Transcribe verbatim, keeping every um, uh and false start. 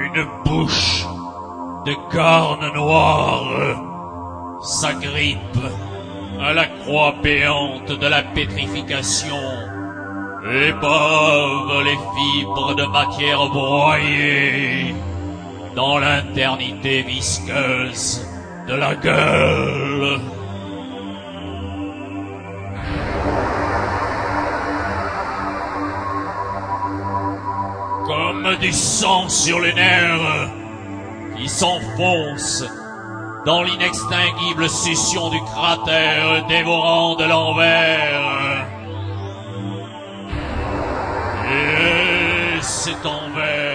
une bouche de cornes noires s'agrippe à la croix béante de la pétrification et bave les fibres de matière broyée dans l'éternité visqueuse de la gueule. Comme du sang sur les nerfs qui s'enfonce dans l'inextinguible succion du cratère dévorant de l'envers. Et cet envers